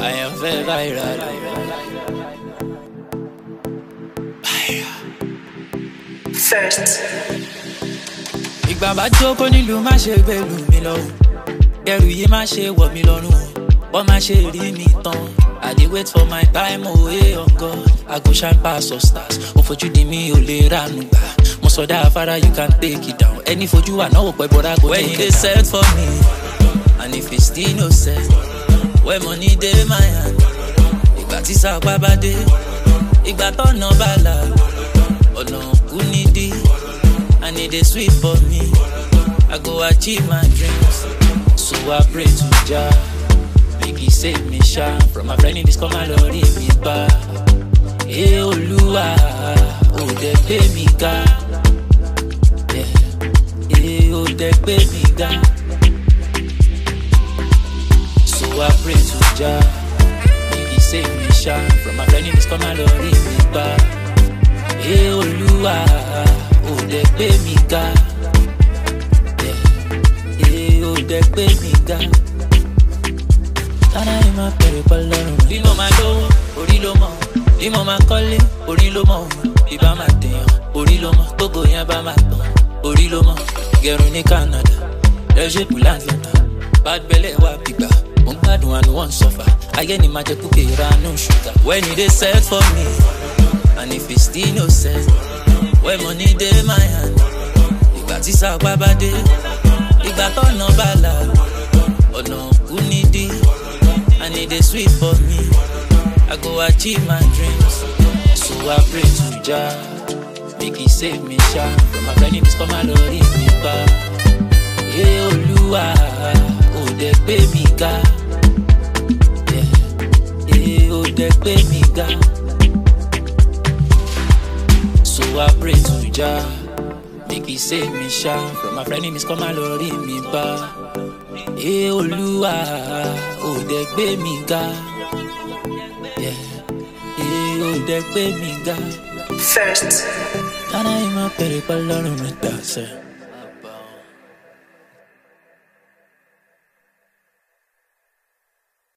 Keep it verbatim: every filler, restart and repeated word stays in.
àyànfẹ́ viral. First. Ìgbà bá jókòó nílùú má ṣe gbèlú mi lọ́wọ́. Ẹrù yìí má ṣe wọ̀ mí lọ́rùn o. Wọ́n má ṣe rí mi tán. I dey wait for my time, oh hey on God. I go shine past all stars. Ó fojú di mi ò lè ránu gbà. Mo sọdá afárá, you can take it down. Ẹni fojú wà náà wò pẹ́ bọ́dá go take it down. When you dey set for me, and if it's still no set, when money dey my hand, ìgbà tí sàpá bá dé, ìgbà tọ́nà bá là, ọ̀nà kú nídìí, and it dey sweet for me. I go achieve my dreams, so I pray to Jah. Make he save me sha from my friend in this come and lori me ba. Eh Olúwa, o de pe mi ga. Yeah. Eh o de pe mi ga. So I pray to Jah. Make he save me sha from my friend in this come and lori me ba. Eh Olúwa, o de pe mi ga. Yeah. Eh o de pe mi ga. Tana ni ma pere palaro. Bí mo máa lówó, orí ló mọ̀. Bí mo máa kọ́lé, orí ló mọ̀. Bí bá máa tèèyàn, orí ló mọ̀. Gbogbo yẹn bá máa tàn, orí ló mọ̀. Gẹrun ní Canada, lẹ́ṣẹ̀ kùlá Atlanta. Bad belle wà gbígbà, mo ń gbádùn àánú wọn sọ́fà. Ayé ni máa jẹ kúkè ìranú ṣúgà. When you dey set for me, and if it's still no set, when money dey my hand, ìgbà tí sàpá bá dé, ìgbà tọ́nà bá là, ọ̀nà kú nídìí. And it is sweet for me. I go achieve my dreams, so I pray to Jah. Make he save me sha from my friend in this come and lori me ba. Eh Olúwa, o de pe mi ga. Yeah. Eh o de pe mi ga. So I pray to Jah. Make he save me sha from my friend in this come and lori me ba. Eh Olúwa, o de gbé mi ga. Yeah. Eh o de gbé mi ga. First. Tana ima pere palaro me ta se.